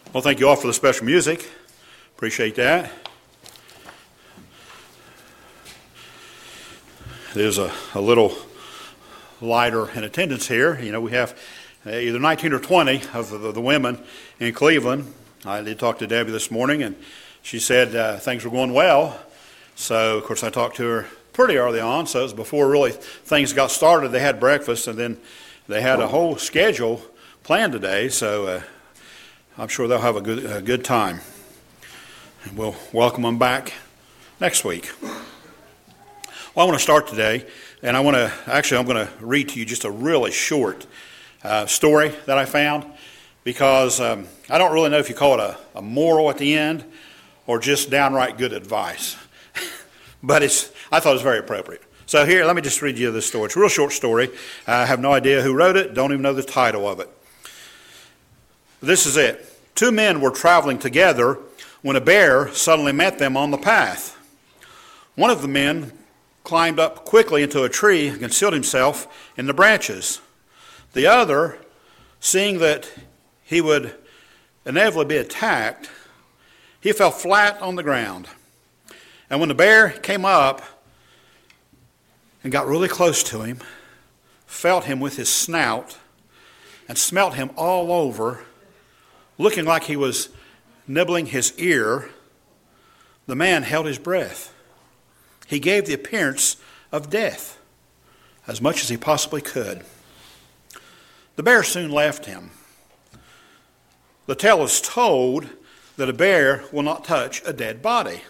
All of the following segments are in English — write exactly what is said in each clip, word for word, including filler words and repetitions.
Well, thank you all for the special music. Appreciate that. There's a, a little lighter in attendance here. You know, we have either nineteen or twenty of the, the women in Cleveland. I did talk to Debbie this morning, and she said uh, things were going well. So, of course, I talked to her pretty early on. So it was before really things got started. They had breakfast, and then they had a whole schedule planned today. So uh, I'm sure they'll have a good a good time. And we'll welcome them back next week. Well, I want to start today, and I want to, actually I'm going to read to you just a really short uh, story that I found, because um, I don't really know if you call it a, a moral at the end or just downright good advice. But it's I thought it was very appropriate. So here, let me just read you this story. It's a real short story. I have no idea who wrote it, don't even know the title of it. This is it. Two men were traveling together when a bear suddenly met them on the path. One of the men climbed up quickly into a tree and concealed himself in the branches. The other, seeing that he would inevitably be attacked, he fell flat on the ground. And when the bear came up and got really close to him, felt him with his snout, and smelt him all over, looking like he was nibbling his ear, the man held his breath. He gave the appearance of death as much as he possibly could. The bear soon left him. The tale is told that a bear will not touch a dead body.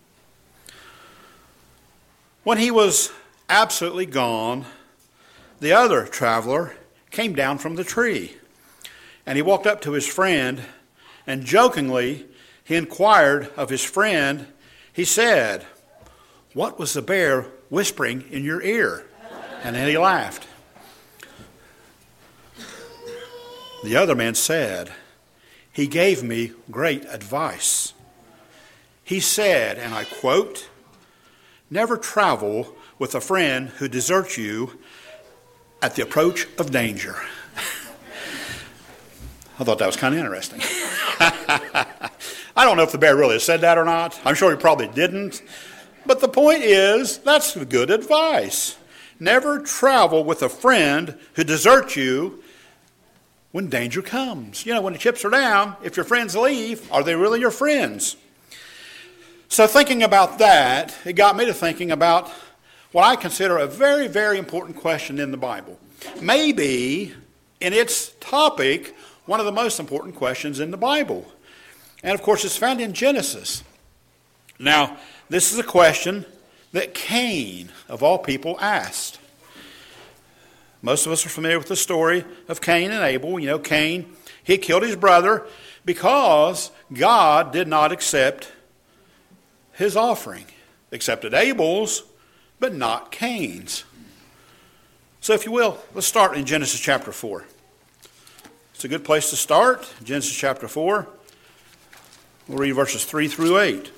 When he was absolutely gone, the other traveler came down from the tree, and he walked up to his friend, and jokingly he inquired of his friend. He said, "What was the bear whispering in your ear?" And then he laughed. The other man said, "He gave me great advice. He said," and I quote, "never travel with a friend who deserts you at the approach of danger." I thought that was kind of interesting. I don't know if the bear really said that or not. I'm sure he probably didn't. But the point is, that's good advice. Never travel with a friend who deserts you when danger comes. You know, when the chips are down, if your friends leave, are they really your friends? So thinking about that, it got me to thinking about what I consider a very, very important question in the Bible. Maybe, in its topic, one of the most important questions in the Bible. And of course, it's found in Genesis. Now, this is a question that Cain, of all people, asked. Most of us are familiar with the story of Cain and Abel. You know, Cain, he killed his brother because God did not accept his offering. Accepted Abel's, but not Cain's. So if you will, let's start in Genesis chapter four. It's a good place to start. Genesis chapter four. We'll read verses three through eight.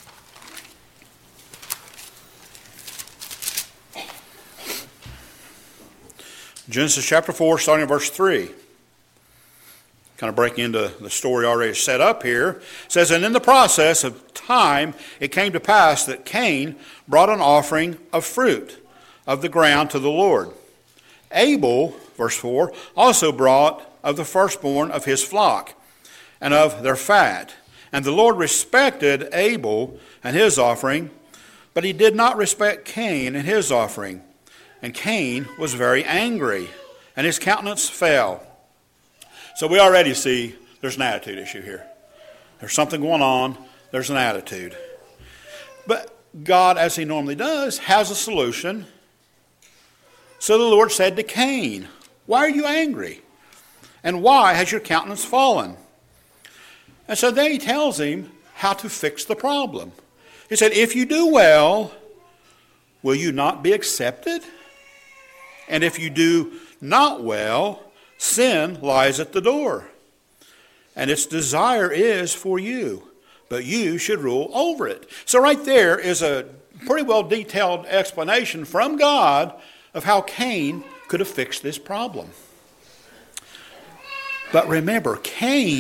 Genesis chapter four, starting in verse three. Kind of breaking into the story already set up here. It says, "And in the process of time it came to pass that Cain brought an offering of fruit of the ground to the Lord. Abel," verse four, "also brought of the firstborn of his flock and of their fat. And the Lord respected Abel and his offering, but he did not respect Cain and his offering. And Cain was very angry, and his countenance fell." So we already see there's an attitude issue here. There's something going on. There's an attitude. But God, as he normally does, has a solution. So the Lord said to Cain, "Why are you angry? And why has your countenance fallen?" And so then he tells him how to fix the problem. He said, "If you do well, will you not be accepted? And if you do not well, sin lies at the door, and its desire is for you, but you should rule over it." So right there is a pretty well detailed explanation from God of how Cain could have fixed this problem. But remember, Cain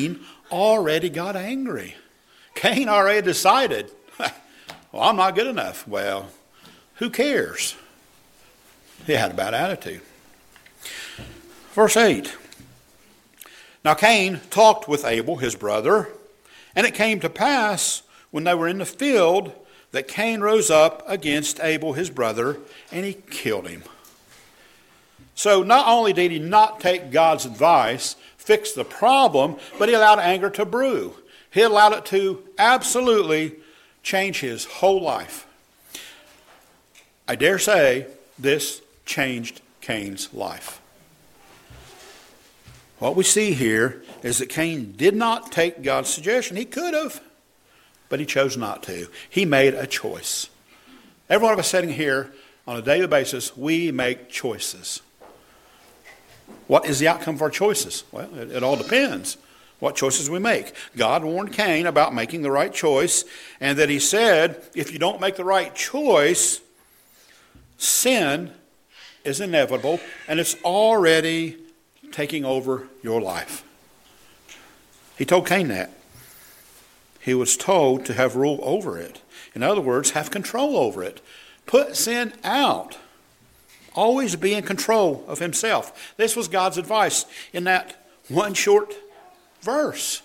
already got angry. Cain already decided, well, I'm not good enough. Well, who cares? He had a bad attitude. Verse eight. Now Cain talked with Abel, his brother, and it came to pass when they were in the field that Cain rose up against Abel, his brother, and he killed him. So not only did he not take God's advice, fix the problem, but he allowed anger to brew. He allowed it to absolutely change his whole life. I dare say this changed Cain's life. What we see here is that Cain did not take God's suggestion. He could have, but he chose not to. He made a choice. Every one of us sitting here on a daily basis, we make choices. What is the outcome of our choices? Well, it, it all depends what choices we make. God warned Cain about making the right choice, and that he said, if you don't make the right choice, sin is inevitable, and it's already taking over your life. He told Cain that. He was told to have rule over it. In other words, have control over it. Put sin out. Always be in control of himself. This was God's advice in that one short verse.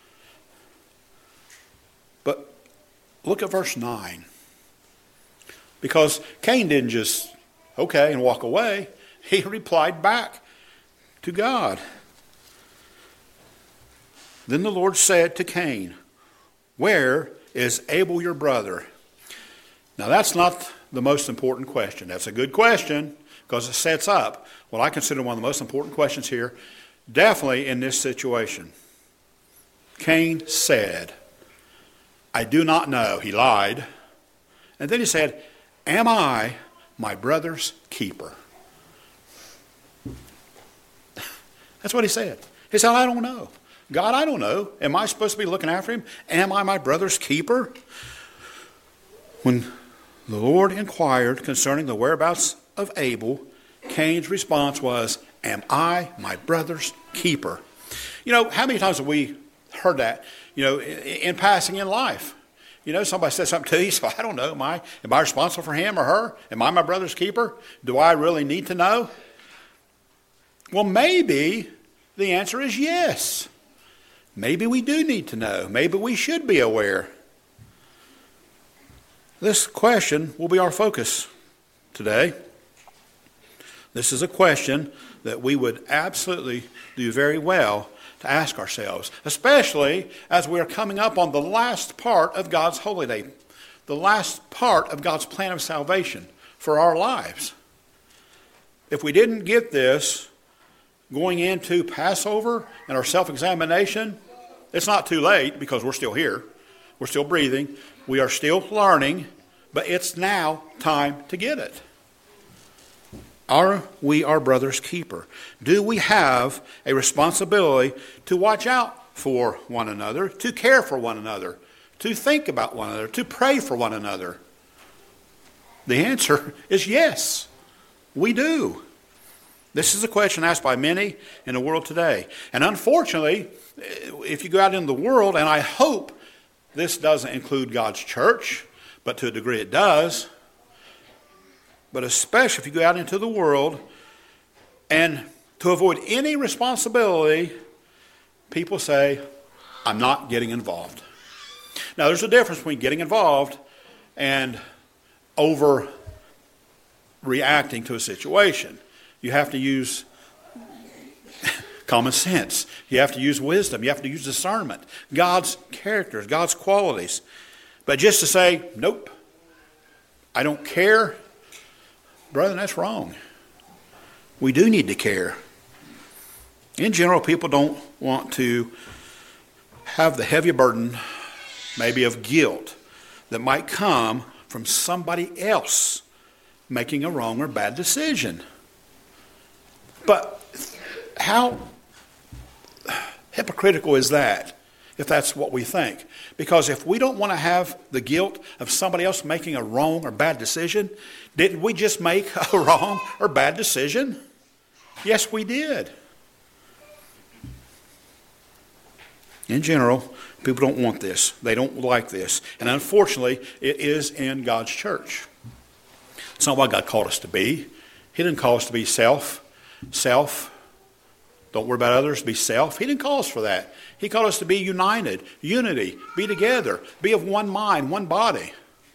But look at verse nine. Because Cain didn't just, okay, and walk away. He replied back to God. Then the Lord said to Cain, where is Abel your brother? Now that's not the most important question. That's a good question because it sets up what I consider one of the most important questions here, definitely in this situation. Cain said, I do not know. He lied. And then he said, am I my brother's keeper? That's what he said. He said, I don't know. God, I don't know. Am I supposed to be looking after him? Am I my brother's keeper? When the Lord inquired concerning the whereabouts of Abel, Cain's response was, am I my brother's keeper? You know, how many times have we heard that, you know, in, in passing in life? You know, somebody says something to you, so I don't know. Am I, am I responsible for him or her? Am I my brother's keeper? Do I really need to know? Well, maybe the answer is yes. Maybe we do need to know. Maybe we should be aware. This question will be our focus today. This is a question that we would absolutely do very well to ask ourselves, especially as we are coming up on the last part of God's holy day, the last part of God's plan of salvation for our lives. If we didn't get this going into Passover and our self-examination, it's not too late because we're still here. We're still breathing. We are still learning, but it's now time to get it. Are we our brother's keeper? Do we have a responsibility to watch out for one another, to care for one another, to think about one another, to pray for one another? The answer is yes, we do. This is a question asked by many in the world today. And unfortunately, if you go out in the world, and I hope this doesn't include God's church, but to a degree it does, but especially if you go out into the world, and to avoid any responsibility, people say, I'm not getting involved. Now, there's a difference between getting involved and overreacting to a situation. You have to use common sense. You have to use wisdom. You have to use discernment. God's characters, God's qualities. But just to say, nope, I don't care, brother, that's wrong. We do need to care. In general, people don't want to have the heavy burden, maybe of guilt, that might come from somebody else making a wrong or bad decision. But how hypocritical is that, if that's what we think? Because if we don't want to have the guilt of somebody else making a wrong or bad decision, didn't we just make a wrong or bad decision? Yes, we did. In general, people don't want this. They don't like this. And unfortunately, it is in God's church. It's not what God called us to be. He didn't call us to be self, self. Don't worry about others, be self. He didn't call us for that. He called us to be united, unity, be together, be of one mind, one body.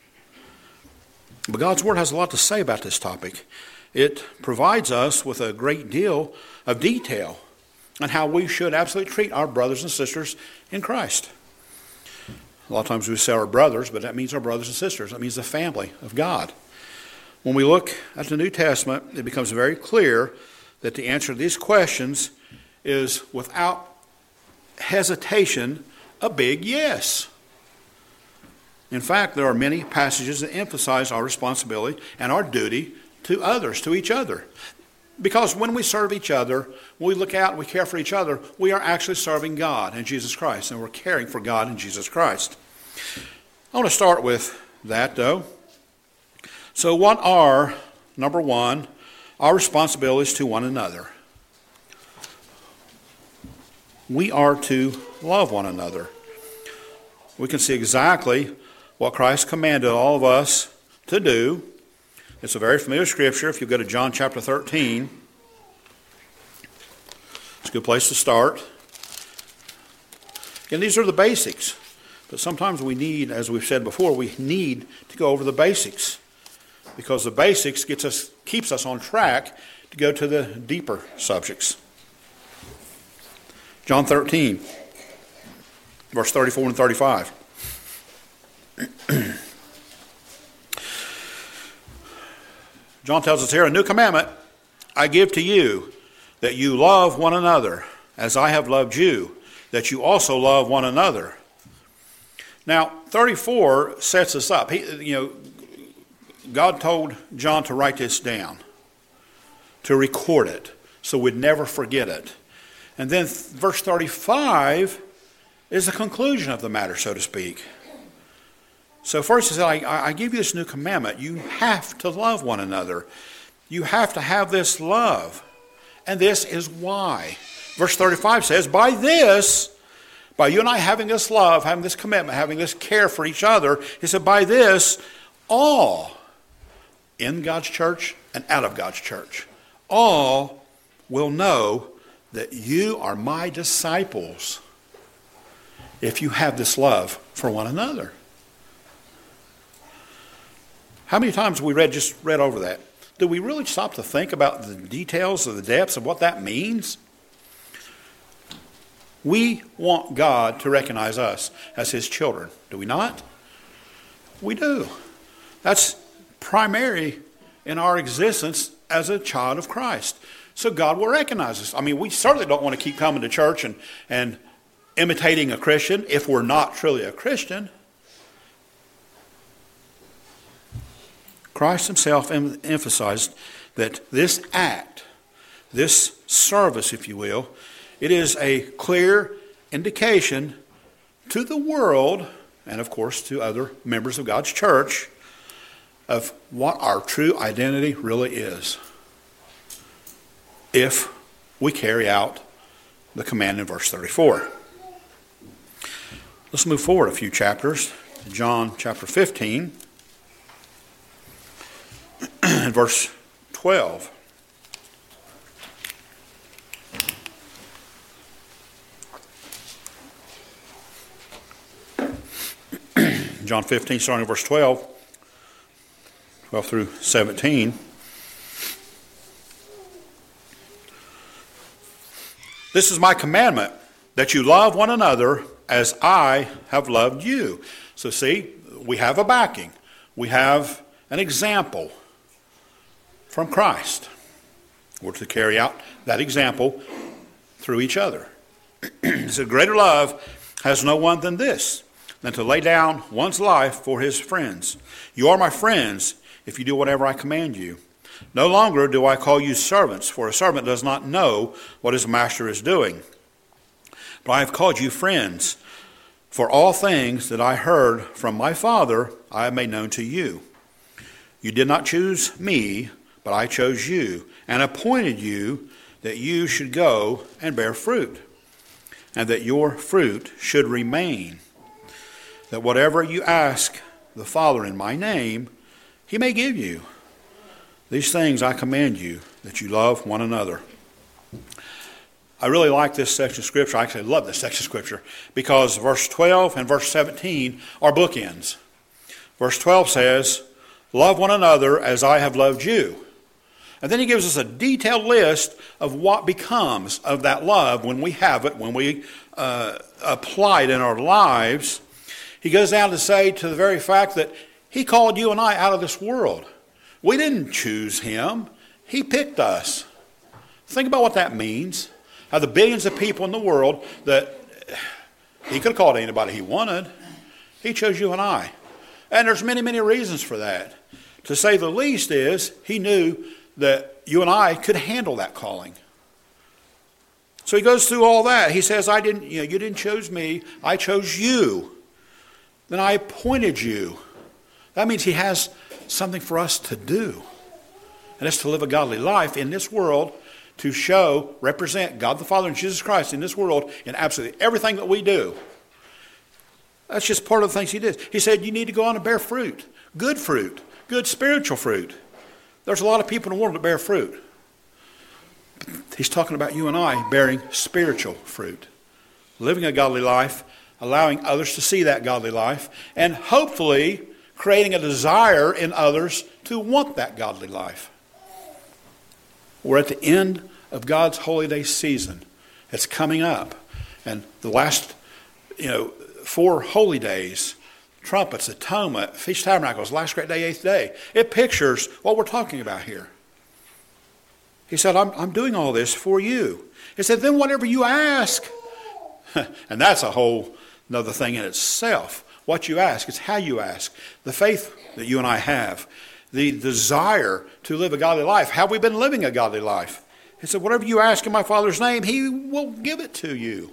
But God's Word has a lot to say about this topic. It provides us with a great deal of detail on how we should absolutely treat our brothers and sisters in Christ. A lot of times we say our brothers, but that means our brothers and sisters. That means the family of God. When we look at the New Testament, it becomes very clear that the answer to these questions is without hesitation a big yes. In fact, there are many passages that emphasize our responsibility and our duty to others, to each other. Because when we serve each other, when we look out and we care for each other, we are actually serving God and Jesus Christ, and we're caring for God and Jesus Christ. I want to start with that, though. So what are, number one, our responsibilities to one another? We are to love one another. We can see exactly what Christ commanded all of us to do. It's a very familiar scripture. If you go to John chapter thirteen, it's a good place to start. And these are the basics. But sometimes we need, as we've said before, we need to go over the basics. Because the basics gets us, keeps us on track to go to the deeper subjects. John thirteen, verse thirty-four and thirty-five. John tells us here, a new commandment I give to you, that you love one another, as I have loved you, that you also love one another. Now, thirty-four sets us up. He, you know, God told John to write this down, to record it, so we'd never forget it. And then verse thirty-five is the conclusion of the matter, so to speak. So first he said, I, I give you this new commandment. You have to love one another. You have to have this love. And this is why. Verse thirty-five says, by this, by you and I having this love, having this commitment, having this care for each other, he said, by this, all in God's church and out of God's church, all will know that you are my disciples if you have this love for one another. How many times have we read just read over that? Do we really stop to think about the details of the depths of what that means? We want God to recognize us as his children, do we not? We do. That's primary in our existence as a child of Christ. So God will recognize us. I mean, we certainly don't want to keep coming to church and, and imitating a Christian if we're not truly a Christian. Christ himself em- emphasized that this act, this service, if you will, it is a clear indication to the world, and of course to other members of God's church, of what our true identity really is, if we carry out the command in verse thirty-four. Let's move forward a few chapters to John chapter fifteen. Verse twelve. John fifteen, starting in verse twelve, twelve through seventeen. This is my commandment, that you love one another as I have loved you. So see, we have a backing. We have an example from Christ. We're to carry out that example through each other. He said, greater love has no one than this, than to lay down one's life for his friends. You are my friends if you do whatever I command you. No longer do I call you servants, for a servant does not know what his master is doing. But I have called you friends, for all things that I heard from my Father I have made known to you. You did not choose me, but I chose you, and appointed you that you should go and bear fruit, and that your fruit should remain, that whatever you ask the Father in my name, he may give you. These things I command you, that you love one another. I really like this section of Scripture. I actually love this section of Scripture because verse twelve and verse seventeen are bookends. Verse twelve says, love one another as I have loved you. And then he gives us a detailed list of what becomes of that love when we have it, when we uh, apply it in our lives. He goes down to say to the very fact that he called you and I out of this world. We didn't choose him. He picked us. Think about what that means. Out of the billions of people in the world that he could have called anybody he wanted. He chose you and I. And there's many, many reasons for that. To say the least is he knew that you and I could handle that calling. So he goes through all that. He says, I didn't, you know, you didn't choose me, I chose you. Then I appointed you. That means he has something for us to do. And it's to live a godly life in this world, to show, represent God the Father and Jesus Christ in this world in absolutely everything that we do. That's just part of the things he did. He said you need to go on and bear fruit. Good fruit. Good spiritual fruit. There's a lot of people in the world that bear fruit. He's talking about you and I bearing spiritual fruit. Living a godly life, allowing others to see that godly life, and hopefully creating a desire in others to want that godly life. We're at the end of God's holy day season. It's coming up. And the last, you know, four holy days, trumpets, atonement, Feast of Tabernacles, last great day, eighth day. It pictures what we're talking about here. He said, I'm, I'm doing all this for you. He said, then whatever you ask, and that's a whole another thing in itself. What you ask, it's how you ask. The faith that you and I have, the desire to live a godly life. Have we been living a godly life? He said, whatever you ask in my Father's name, he will give it to you.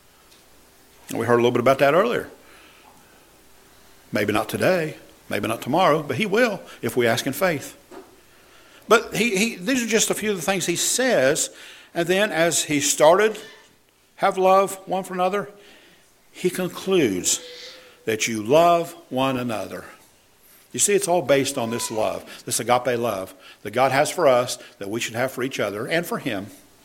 And we heard a little bit about that earlier. Maybe not today, maybe not tomorrow, but he will if we ask in faith. But he, he these are just a few of the things he says. And then as he started, have love one for another, he concludes that you love one another. You see, it's all based on this love, this agape love that God has for us, that we should have for each other and for him.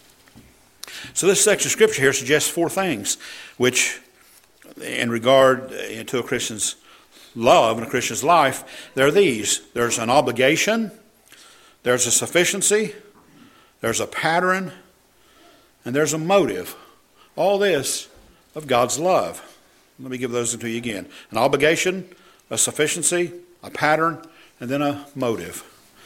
So this section of Scripture here suggests four things, which in regard to a Christian's love and a Christian's life, there are these. There's an obligation, there's a sufficiency, there's a pattern, and there's a motive. All this of God's love. Let me give those to you again. An obligation, a sufficiency, a pattern, and then a motive.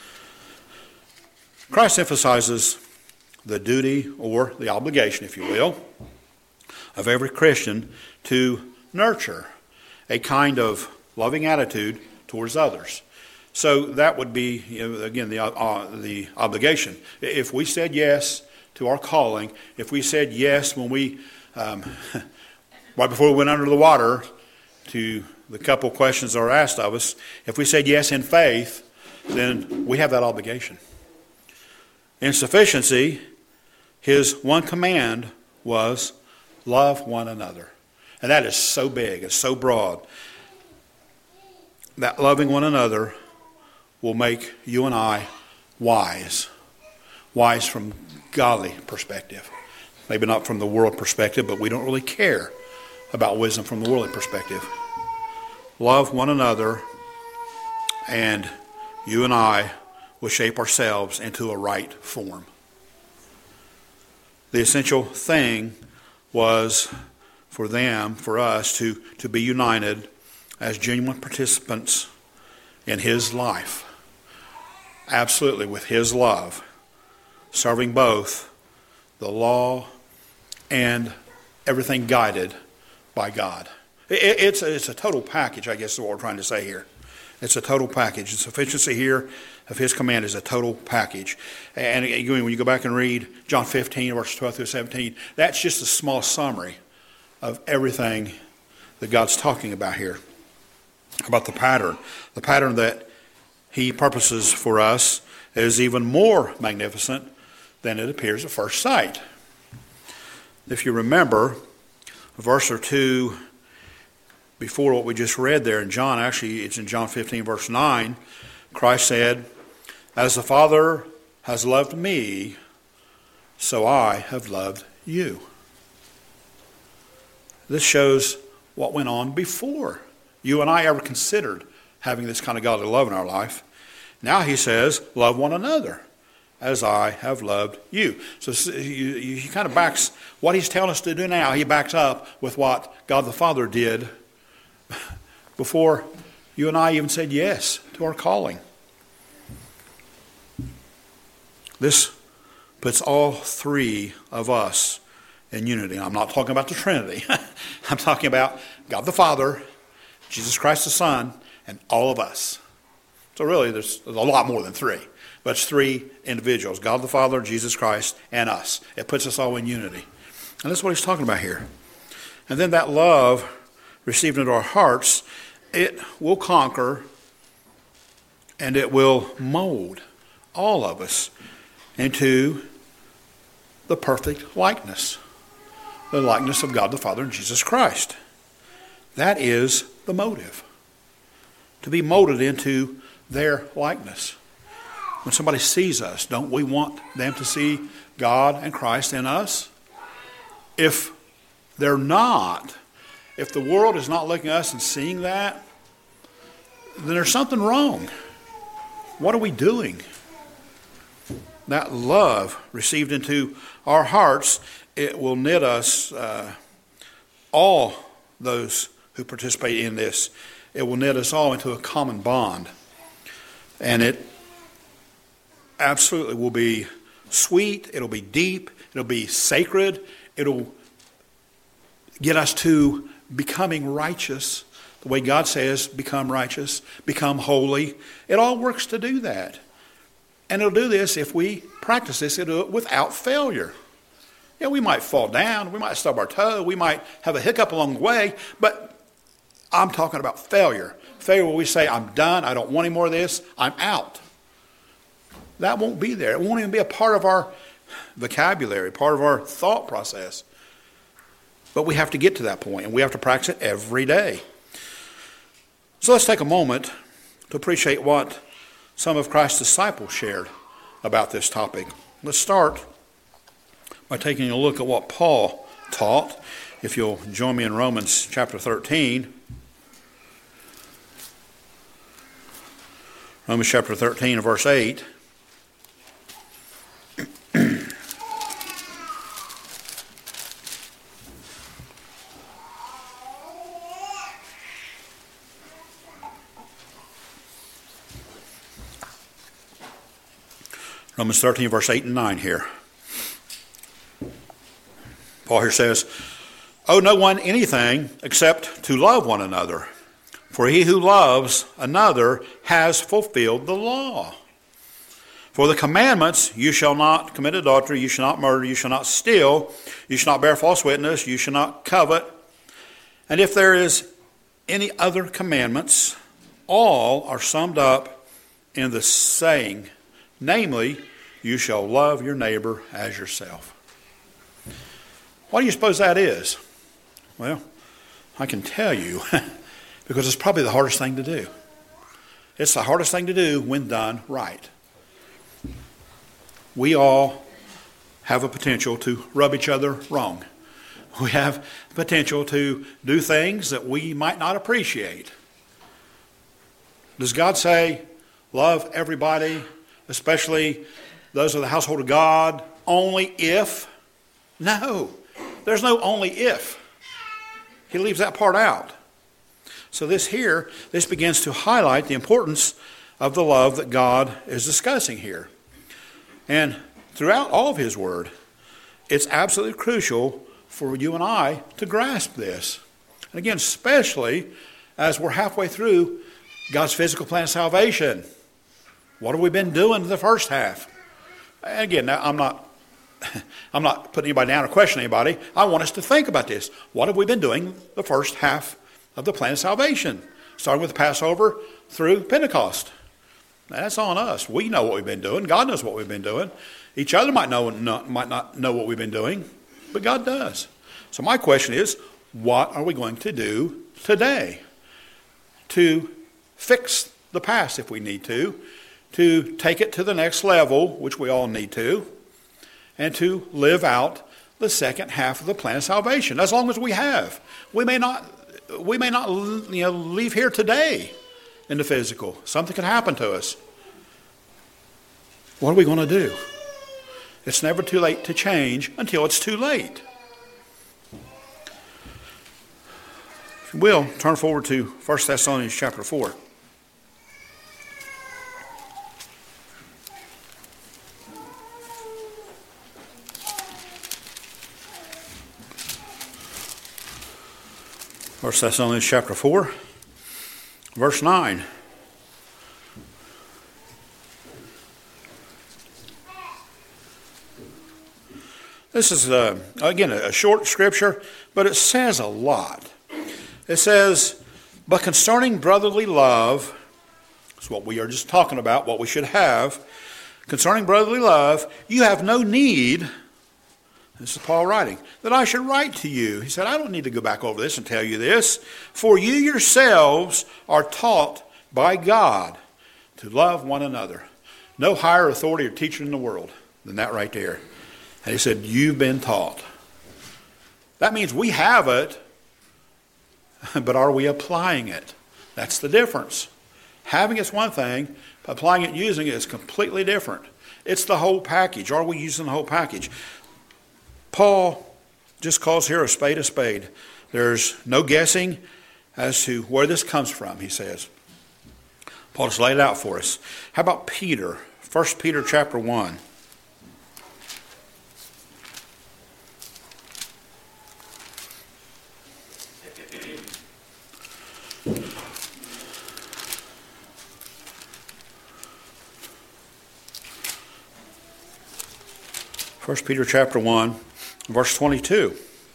Christ emphasizes the duty or the obligation, if you will, of every Christian to nurture a kind of loving attitude towards others. So that would be, you know, again, the, uh, the obligation. If we said yes to our calling, if we said yes when we, um, right before we went under the water, to the couple questions that are asked of us, if we said yes in faith, then we have that obligation. In sufficiency, his one command was love one another. And that is so big, it's so broad. That loving one another will make you and I wise. Wise from godly perspective. Maybe not from the world perspective, but we don't really care about wisdom from the worldly perspective. Love one another, and you and I will shape ourselves into a right form. The essential thing was for them, for us, to, to be united as genuine participants in his life. Absolutely, with his love, serving both the law and everything guided by God. It, it's, a, it's a total package, I guess is what we're trying to say here. It's a total package. The sufficiency here of his command is a total package. And again, when you go back and read John fifteen, verses twelve through seventeen, that's just a small summary of everything that God's talking about here. About the pattern. The pattern that he purposes for us is even more magnificent than it appears at first sight. If you remember, a verse or two before what we just read there in John. Actually, it's in John fifteen, verse nine. Christ said, "As the Father has loved me, so I have loved you." This shows what went on before you and I ever considered having this kind of godly love in our life. Now he says, love one another as I have loved you. So he kind of backs what he's telling us to do now. He backs up with what God the Father did before you and I even said yes to our calling. This puts all three of us in unity. I'm not talking about the Trinity. I'm talking about God the Father, Jesus Christ the Son, and all of us. So really, there's, there's a lot more than three. But it's three individuals, God the Father, Jesus Christ, and us. It puts us all in unity. And that's what he's talking about here. And then that love received into our hearts, it will conquer and it will mold all of us into the perfect likeness. The likeness of God the Father and Jesus Christ. That is the motive. To be molded into their likeness. When somebody sees us, don't we want them to see God and Christ in us? If they're not, if the world is not looking at us and seeing that, then there's something wrong. What are we doing? That love received into our hearts, it will knit us, uh, all those who participate in this, it will knit us all into a common bond. And it absolutely will be sweet, it'll be deep, it'll be sacred, it'll get us to becoming righteous, the way God says, become righteous, become holy. It all works to do that. And it'll do this if we practice this, it'll do it without failure. Yeah, we might fall down, we might stub our toe, we might have a hiccup along the way, but I'm talking about failure. Failure where we say, I'm done, I don't want any more of this, I'm out. That won't be there. It won't even be a part of our vocabulary, part of our thought process. But we have to get to that point, and we have to practice it every day. So let's take a moment to appreciate what some of Christ's disciples shared about this topic. Let's start by taking a look at what Paul taught. If you'll join me in Romans chapter thirteen. Romans chapter thirteen and verse eight. Romans thirteen, verse eight and nine here. Paul here says, "Owe no one anything except to love one another. For he who loves another has fulfilled the law. For the commandments, you shall not commit adultery, you shall not murder, you shall not steal, you shall not bear false witness, you shall not covet. And if there is any other commandments, all are summed up in the saying, namely, you shall love your neighbor as yourself." What do you suppose that is? Well, I can tell you, because it's probably the hardest thing to do. It's the hardest thing to do when done right. We all have a potential to rub each other wrong. We have potential to do things that we might not appreciate. Does God say, love everybody, especially those of the household of God, only if? No. There's no only if. He leaves that part out. So this here, this begins to highlight the importance of the love that God is discussing here. And throughout all of his word, it's absolutely crucial for you and I to grasp this. And again, especially as we're halfway through God's physical plan of salvation. What have we been doing in the first half? And again, I'm not I'm not putting anybody down or questioning anybody. I want us to think about this. What have we been doing the first half of the plan of salvation? Starting with the Passover through Pentecost. That's on us. We know what we've been doing. God knows what we've been doing. Each other might know, not, might not know what we've been doing, but God does. So my question is, what are we going to do today to fix the past if we need to, to take it to the next level, which we all need to, and to live out the second half of the plan of salvation, as long as we have. We may not, we may not, you know, leave here today in the physical. Something could happen to us. What are we going to do? It's never too late to change until it's too late. If you will, turn forward to First Thessalonians chapter four. First Thessalonians chapter four, verse nine. This is, uh, again, a short scripture, but it says a lot. It says, but concerning brotherly love, that's what we are just talking about, what we should have. Concerning brotherly love, you have no need, this is Paul writing, that I should write to you. He said, I don't need to go back over this and tell you this, for you yourselves are taught by God to love one another. No higher authority or teacher in the world than that right there. And he said, you've been taught. That means we have it, but are we applying it? That's the difference. Having it's one thing, applying it and using it is completely different. It's the whole package. Are we using the whole package? Paul just calls here a spade a spade. There's no guessing as to where this comes from, he says. Paul just laid it out for us. How about Peter? First Peter chapter one. First Peter chapter one, verse twenty-two.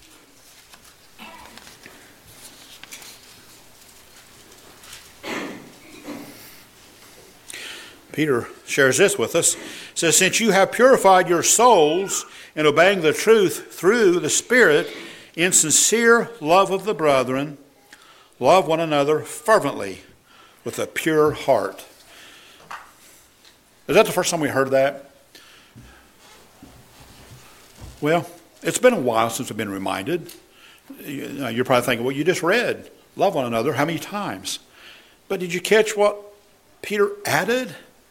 Peter shares this with us. It says, since you have purified your souls in obeying the truth through the Spirit in sincere love of the brethren, love one another fervently with a pure heart. Is that the first time we heard that? Well, it's been a while since we've been reminded. You're probably thinking, well, you just read, love one another, how many times? But did you catch what Peter added?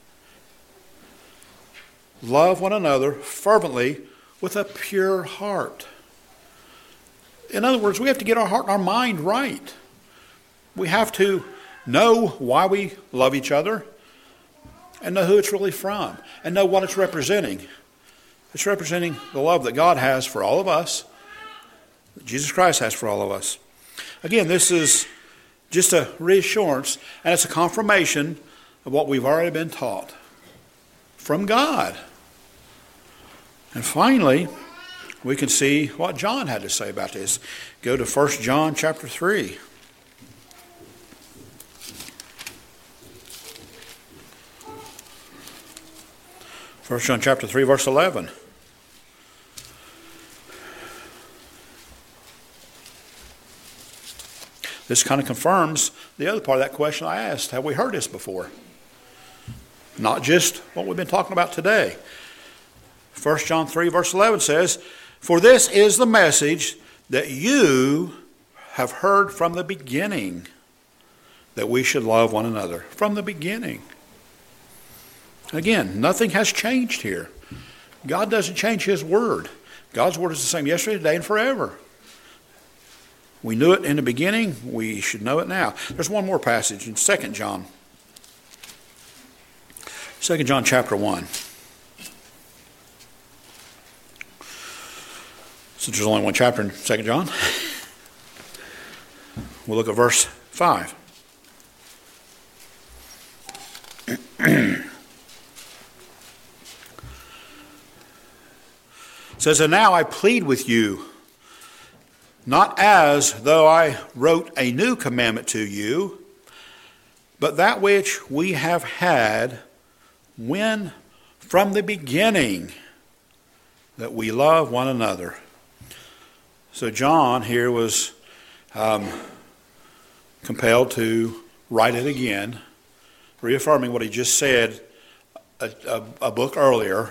Love one another fervently with a pure heart. In other words, we have to get our heart and our mind right. We have to know why we love each other and know who it's really from and know what it's representing. It's representing the love that God has for all of us, that Jesus Christ has for all of us. Again, this is just a reassurance, and it's a confirmation of what we've already been taught from God. And finally, we can see what John had to say about this. Go to First John chapter three. First John chapter three, verse eleven. This kind of confirms the other part of that question I asked. Have we heard this before? Not just what we've been talking about today. First John three, verse eleven says, for this is the message that you have heard from the beginning, that we should love one another. From the beginning. Again, nothing has changed here. God doesn't change His word. God's word is the same yesterday, today, and forever. We knew it in the beginning. We should know it now. There's one more passage in Second John. Second John chapter one. Since there's only one chapter in Second John, we'll look at verse five. It says, and now I plead with you, not as though I wrote a new commandment to you, but that which we have had when from the beginning, that we love one another. So John here was um, compelled to write it again, reaffirming what he just said a, a, a book earlier,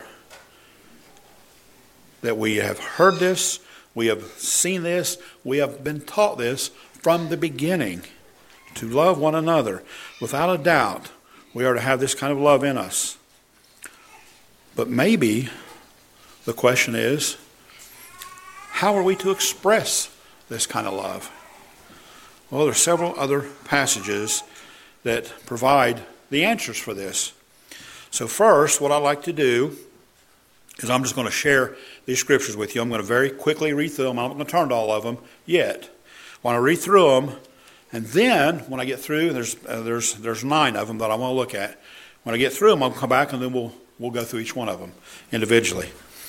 that we have heard this, we have seen this, we have been taught this from the beginning, to love one another. Without a doubt, we are to have this kind of love in us. But maybe the question is, how are we to express this kind of love? Well, there are several other passages that provide the answers for this. So first, what I'd like to do is I'm just going to share these scriptures with you. I'm going to very quickly read through them. I'm not going to turn to all of them yet. I want to read through them, and then when I get through, there's uh, there's there's nine of them that I want to look at. When I get through them, I'll come back and then we'll we'll go through each one of them individually.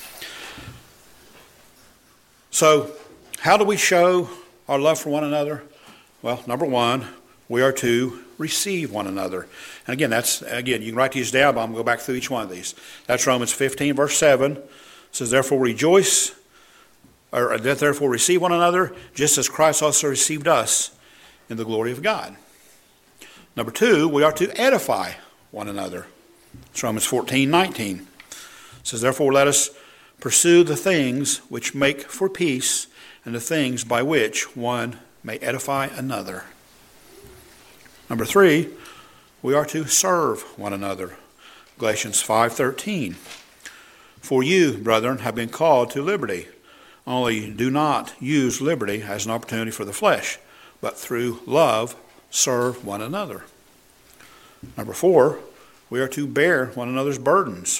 So, how do we show our love for one another? Well, number one, we are to receive one another. And again, that's again, you can write these down, but I'm going to go back through each one of these. That's Romans fifteen, verse seven. It says, therefore rejoice, or therefore receive one another, just as Christ also received us in the glory of God. Number two, we are to edify one another. It's Romans fourteen, nineteen. It says, therefore let us pursue the things which make for peace, and the things by which one may edify another. Number three, we are to serve one another. Galatians five thirteen. For you, brethren, have been called to liberty. Only do not use liberty as an opportunity for the flesh, but through love serve one another. Number four, we are to bear one another's burdens.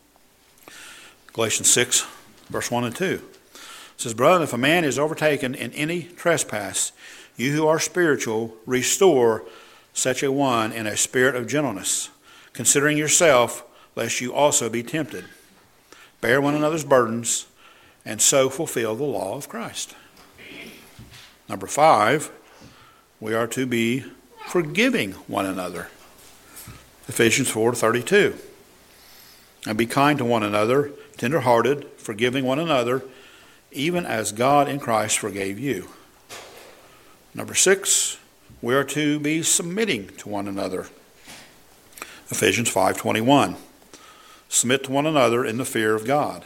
Galatians six, verse one and two. It says, brethren, if a man is overtaken in any trespass, you who are spiritual, restore such a one in a spirit of gentleness, considering yourself, lest you also be tempted. Bear one another's burdens, and so fulfill the law of Christ. Number five, we are to be forgiving one another. Ephesians four thirty-two. And be kind to one another, tender-hearted, forgiving one another, even as God in Christ forgave you. Number six, we are to be submitting to one another. Ephesians five twenty-one. Submit to one another in the fear of God.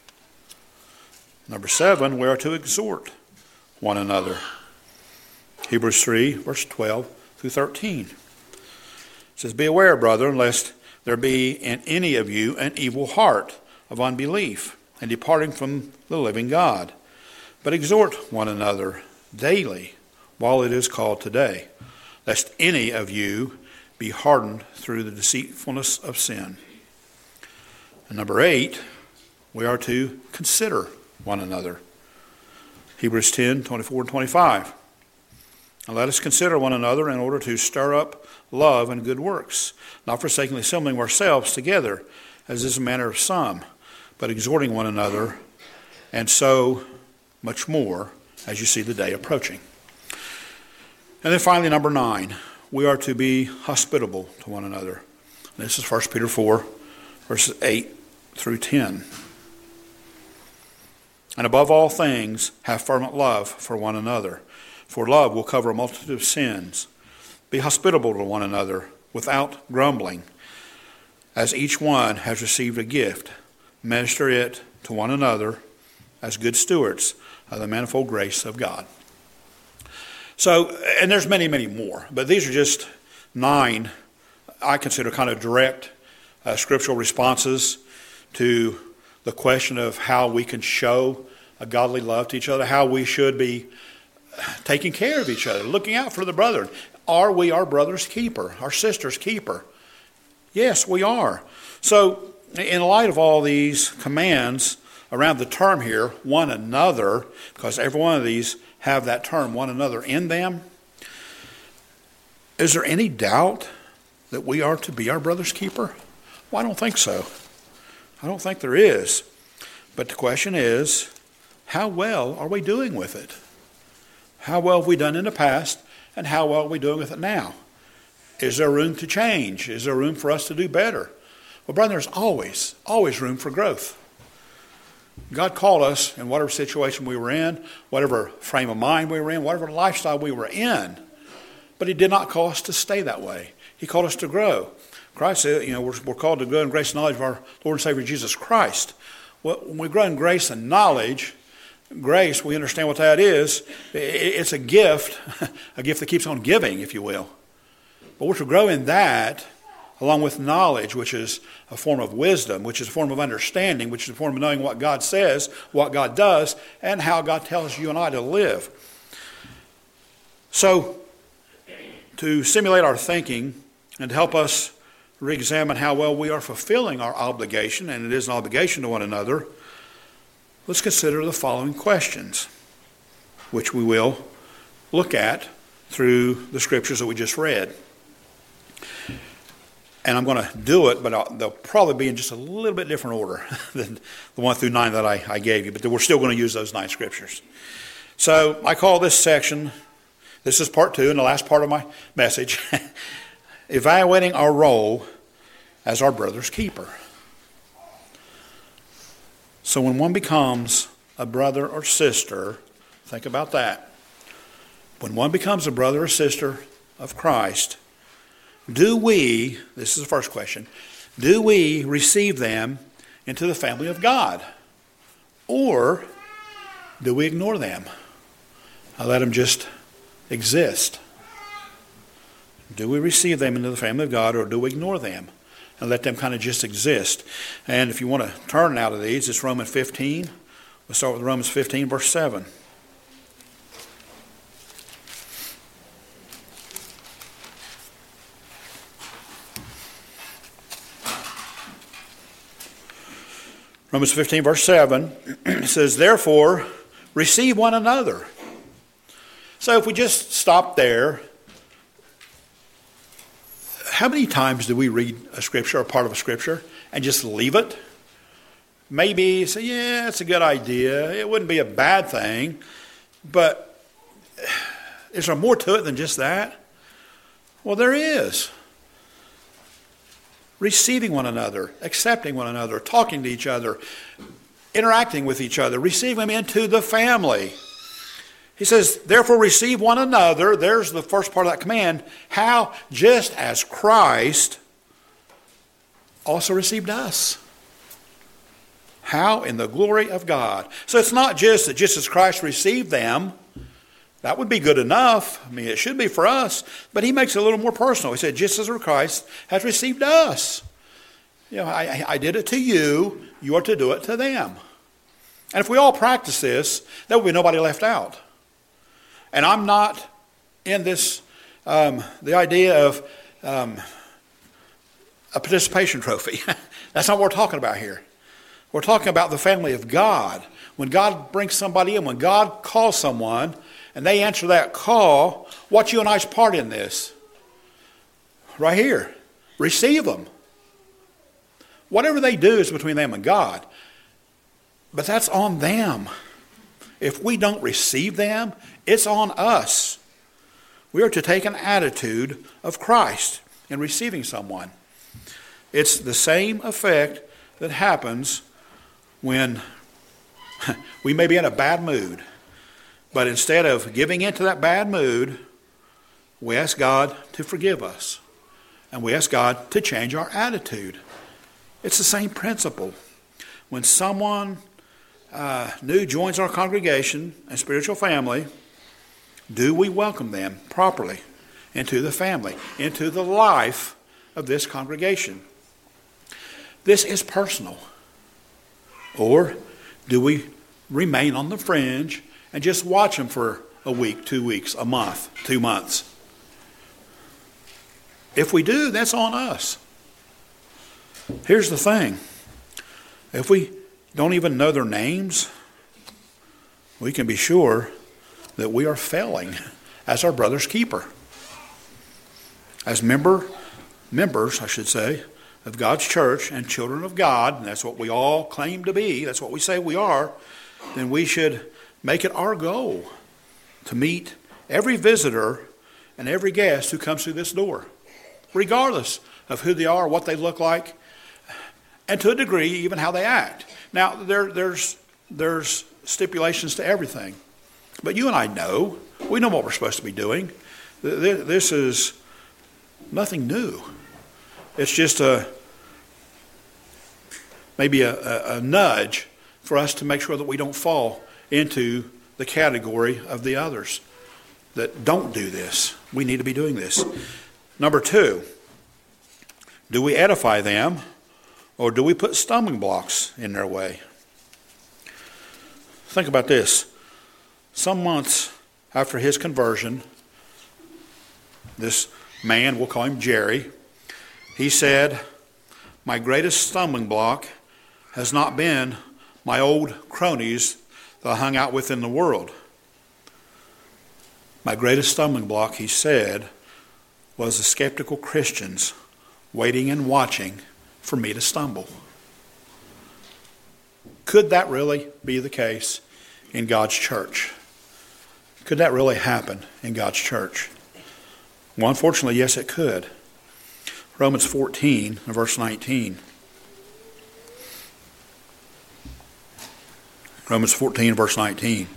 Number seven, we are to exhort one another. Hebrews three, verse twelve through thirteen. It says, be aware, brethren, lest there be in any of you an evil heart of unbelief, and departing from the living God. But exhort one another daily, while it is called today, lest any of you be hardened through the deceitfulness of sin. And number eight, we are to consider one another. Hebrews ten, twenty-four and twenty-five. And let us consider one another in order to stir up love and good works, not forsaking the assembling of ourselves together, as is the manner of some, but exhorting one another, and so much more as you see the day approaching. And then finally, number nine, we are to be hospitable to one another. And this is First Peter four, verses eight through ten. And above all things, have fervent love for one another, for love will cover a multitude of sins. Be hospitable to one another without grumbling. As each one has received a gift, minister it to one another as good stewards of the manifold grace of God. So, and there's many, many more, but these are just nine I consider kind of direct uh, scriptural responses to the question of how we can show a godly love to each other, how we should be taking care of each other, looking out for the brethren. Are we our brother's keeper, our sister's keeper? Yes, we are. So, in light of all these commands around the term here, one another, because every one of these have that term, one another, in them, is there any doubt that we are to be our brother's keeper? Well, I don't think so. I don't think there is. But the question is, how well are we doing with it? How well have we done in the past, and how well are we doing with it now? Is there room to change? Is there room for us to do better? Well, brother, there's always, always room for growth. God called us in whatever situation we were in, whatever frame of mind we were in, whatever lifestyle we were in. But he did not call us to stay that way. He called us to grow. Christ said, you know, we're, we're called to grow in grace and knowledge of our Lord and Savior Jesus Christ. Well, when we grow in grace and knowledge, grace, we understand what that is. It's a gift, a gift that keeps on giving, if you will. But we're to grow in that along with knowledge, which is a form of wisdom, which is a form of understanding, which is a form of knowing what God says, what God does, and how God tells you and I to live. So, to simulate our thinking and to help us re-examine how well we are fulfilling our obligation, and it is an obligation to one another, let's consider the following questions, which we will look at through the scriptures that we just read. And I'm going to do it, but I'll, they'll probably be in just a little bit different order than the one through nine that I, I gave you. But we're still going to use those nine scriptures. So I call this section, this is part two and the last part of my message, evaluating our role as our brother's keeper. So when one becomes a brother or sister, think about that. When one becomes a brother or sister of Christ, do we, this is the first question, do we receive them into the family of God? Or do we ignore them? I let them just exist. Do we receive them into the family of God, or do we ignore them and let them kind of just exist? And if you want to turn out of these, it's Romans fifteen. We'll start with Romans fifteen, verse seven. Romans fifteen, verse seven, it says, therefore, receive one another. So if we just stop there, how many times do we read a scripture or part of a scripture and just leave it? Maybe say, yeah, it's a good idea. It wouldn't be a bad thing. But is there more to it than just that? Well, there is. Receiving one another, accepting one another, talking to each other, interacting with each other, receiving them into the family. He says, therefore receive one another. There's the first part of that command. How? Just as Christ also received us. How? In the glory of God. So it's not just that just as Christ received them, that would be good enough. I mean, it should be for us. But he makes it a little more personal. He said, just as Christ has received us. You know, I, I did it to you. You are to do it to them. And if we all practice this, there will be nobody left out. And I'm not in this, um, the idea of um, a participation trophy. That's not what we're talking about here. We're talking about the family of God. When God brings somebody in, when God calls someone, and they answer that call, what's you and I's part in this? Right here. Receive them. Whatever they do is between them and God. But that's on them. If we don't receive them, it's on us. We are to take an attitude of Christ in receiving someone. It's the same effect that happens when we may be in a bad mood. But instead of giving into that bad mood, we ask God to forgive us. And we ask God to change our attitude. It's the same principle. When someone uh, new joins our congregation and spiritual family, do we welcome them properly into the family, into the life of this congregation? This is personal. Or do we remain on the fringe and just watch them for a week, two weeks, a month, two months? If we do, that's on us. Here's the thing. If we don't even know their names, we can be sure that we are failing as our brother's keeper. As member, members, I should say, of God's church and children of God, and that's what we all claim to be, that's what we say we are, then we should make it our goal to meet every visitor and every guest who comes through this door, regardless of who they are, what they look like, and to a degree, even how they act. Now, there, there's there's stipulations to everything. But you and I know. We know what we're supposed to be doing. This is nothing new. It's just a maybe a, a, a nudge for us to make sure that we don't fall into the category of the others that don't do this. We need to be doing this. Number two, do we edify them or do we put stumbling blocks in their way? Think about this. Some months after his conversion, this man, we'll call him Jerry, he said, my greatest stumbling block has not been my old cronies that I hung out with in the world. My greatest stumbling block, he said, was the skeptical Christians waiting and watching for me to stumble. Could that really be the case in God's church? Could that really happen in God's church? Well, unfortunately, yes, it could. Romans fourteen, verse nineteen. Romans fourteen, verse nineteen.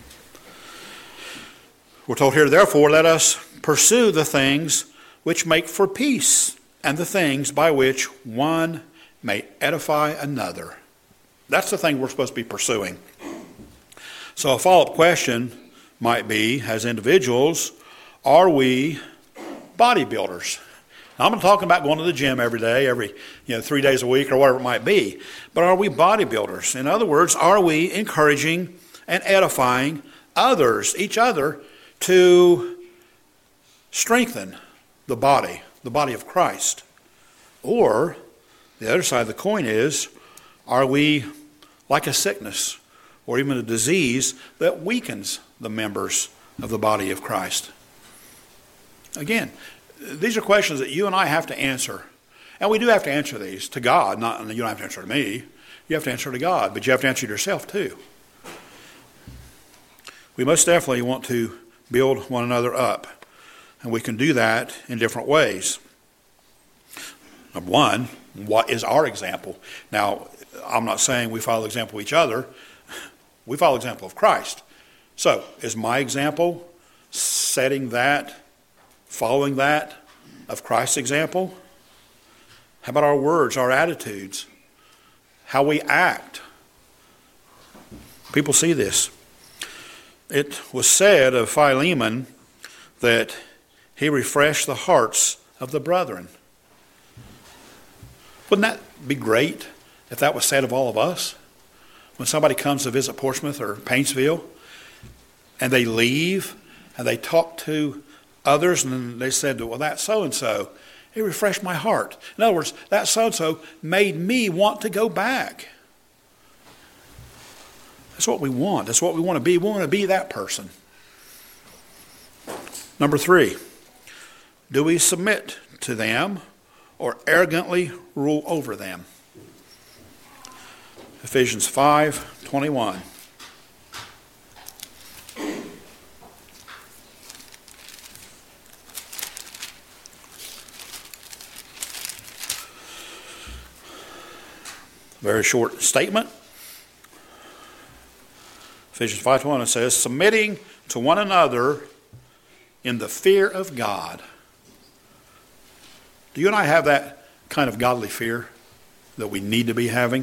We're told here, therefore, let us pursue the things which make for peace, and the things by which one may edify another. That's the thing we're supposed to be pursuing. So a follow-up question might be, as individuals, are we bodybuilders? Now, I'm not talking about going to the gym every day, every you know three days a week or whatever it might be. But are we bodybuilders? In other words, are we encouraging and edifying others, each other, to strengthen the body, the body of Christ? Or the other side of the coin is, are we like a sickness or even a disease that weakens the members of the body of Christ? Again, these are questions that you and I have to answer. And we do have to answer these to God. Not, you don't have to answer to me. You have to answer to God, but you have to answer to yourself too. We most definitely want to build one another up. And we can do that in different ways. Number one, what is our example? Now, I'm not saying we follow the example of each other. We follow the example of Christ. So, is my example setting that, following that of Christ's example? How about our words, our attitudes, how we act? People see this. It was said of Philemon that he refreshed the hearts of the brethren. Wouldn't that be great if that was said of all of us? When somebody comes to visit Portsmouth or Paintsville and they leave and they talk to others and then they said, well, that so-and-so, it refreshed my heart. In other words, that so-and-so made me want to go back. That's what we want. That's what we want to be. We want to be that person. Number three, do we submit to them or arrogantly rule over them? Ephesians five twenty-one. Very short statement. Ephesians five twenty-one says, submitting to one another in the fear of God. Do you and I have that kind of godly fear that we need to be having?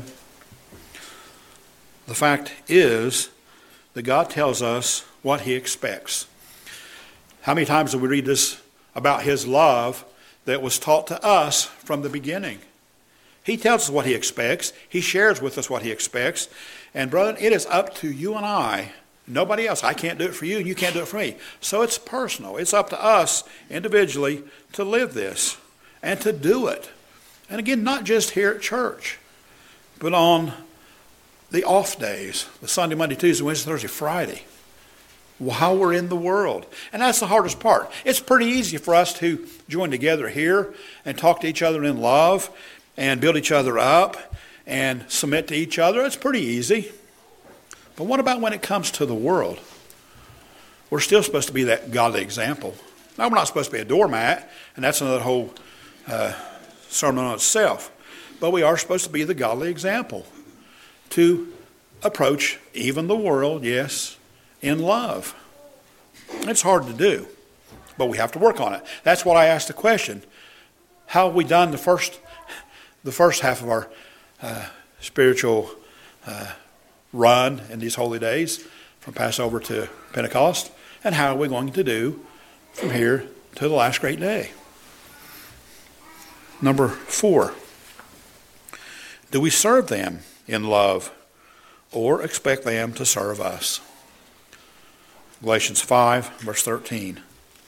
The fact is that God tells us what he expects. How many times do we read this about his love that was taught to us from the beginning? He tells us what he expects. He shares with us what he expects. And brethren, it is up to you and I, nobody else. I can't do it for you and you can't do it for me. So it's personal. It's up to us individually to live this and to do it. And again, not just here at church, but on the off days, the Sunday, Monday, Tuesday, Wednesday, Thursday, Friday, while we're in the world. And that's the hardest part. It's pretty easy for us to join together here and talk to each other in love and build each other up and submit to each other. It's pretty easy. But what about when it comes to the world? We're still supposed to be that godly example. Now, we're not supposed to be a doormat, and that's another whole uh, sermon on itself. But we are supposed to be the godly example to approach even the world, yes, in love. It's hard to do, but we have to work on it. That's what I asked the question. How have we done the first the first half of our uh, spiritual uh, run in these holy days, from Passover to Pentecost, and how are we going to do from here to the last great day? Number four, do we serve them in love or expect them to serve us? Galatians five, verse thirteen.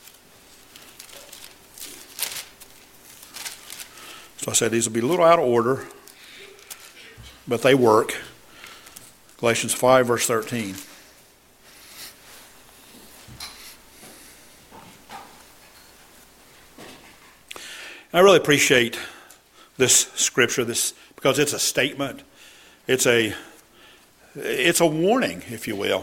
So I said these will be a little out of order, but they work. Galatians five, verse thirteen. I really appreciate this scripture, this because it's a statement. It's a it's a warning, if you will.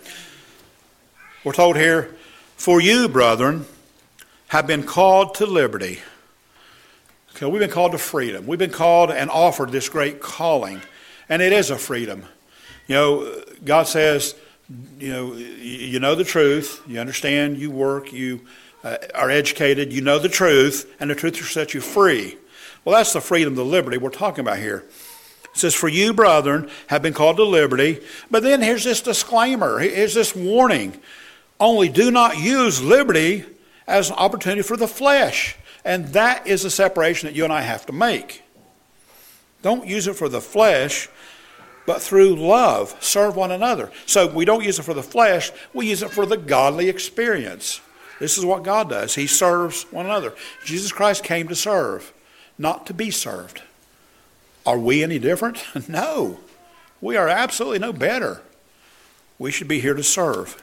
We're told here, "For you, brethren, have been called to liberty." Okay, we've been called to freedom. We've been called and offered this great calling, and it is a freedom. You know, God says, you know, you know the truth, you understand, you work, you uh, are educated, you know the truth, and the truth will set you free. Well, that's the freedom, the liberty we're talking about here. It says, "For you, brethren, have been called to liberty." But then here's this disclaimer, here's this warning. Only do not use liberty as an opportunity for the flesh. And that is a separation that you and I have to make. Don't use it for the flesh, but through love, serve one another. So we don't use it for the flesh, we use it for the godly experience. This is what God does. He serves one another. Jesus Christ came to serve, not to be served. Are we any different? No. We are absolutely no better. We should be here to serve.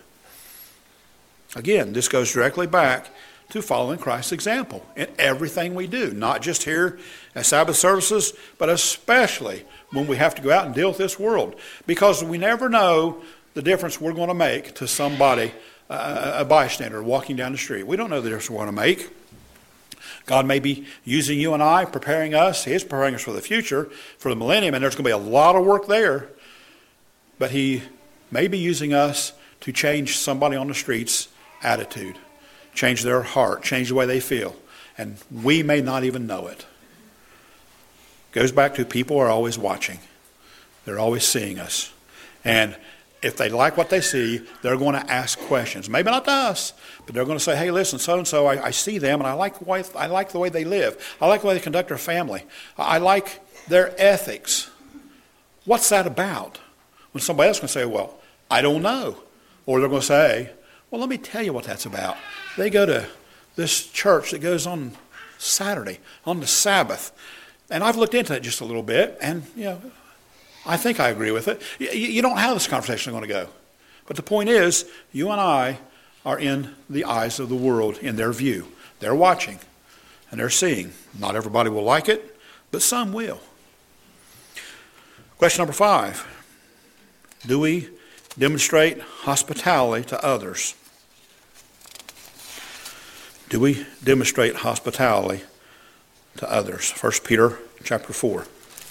Again, this goes directly back to following Christ's example in everything we do, not just here at Sabbath services, but especially when we have to go out and deal with this world, because we never know the difference we're going to make to somebody, uh, a bystander walking down the street. We don't know the difference we're going to make. God may be using you and I, preparing us. He is preparing us for the future, for the millennium, and there's going to be a lot of work there, but He may be using us to change somebody on the street's attitude, change their heart, change the way they feel. And we may not even know it. Goes back to people are always watching. They're always seeing us. And if they like what they see, they're going to ask questions. Maybe not to us, but they're going to say, "Hey, listen, so-and-so, I, I see them, and I like, the way, I like the way they live. I like the way they conduct their family. I like their ethics. What's that about?" When somebody else can say, "Well, I don't know." Or they're going to say, "Well, let me tell you what that's about. They go to this church that goes on Saturday, on the Sabbath. And I've looked into it just a little bit, and, you know, I think I agree with it." You, you don't know how this conversation is going to go. But the point is, you and I are in the eyes of the world, in their view. They're watching, and they're seeing. Not everybody will like it, but some will. Question number five. Do we demonstrate hospitality to others? Do we demonstrate hospitality to others? First Peter chapter four.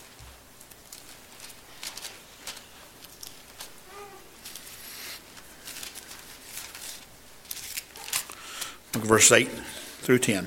Look at verse eight through ten.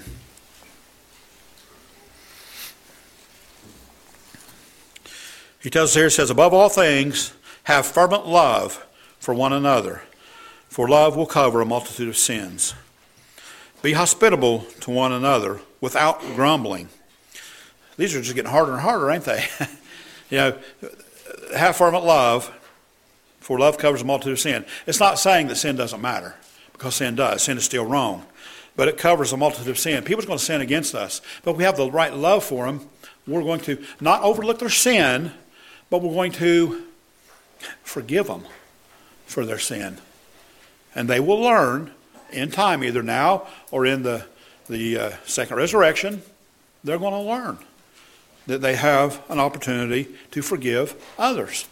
He tells us here, it says, "Above all things, have fervent love for one another, for love will cover a multitude of sins. Be hospitable to one another without grumbling." These are just getting harder and harder, ain't they? You know, have fervent love, for love covers a multitude of sin. It's not saying that sin doesn't matter, because sin does. Sin is still wrong. But it covers a multitude of sin. People's going to sin against us. But if we have the right love for them, we're going to not overlook their sin, but we're going to forgive them for their sin. And they will learn in time, either now or in the, the uh, second resurrection, they're going to learn that they have an opportunity to forgive others.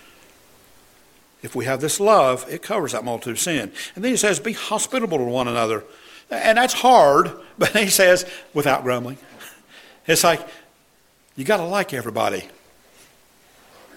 If we have this love, it covers that multitude of sin. And then he says, be hospitable to one another. And that's hard, but he says, without grumbling. It's like, you got to like everybody.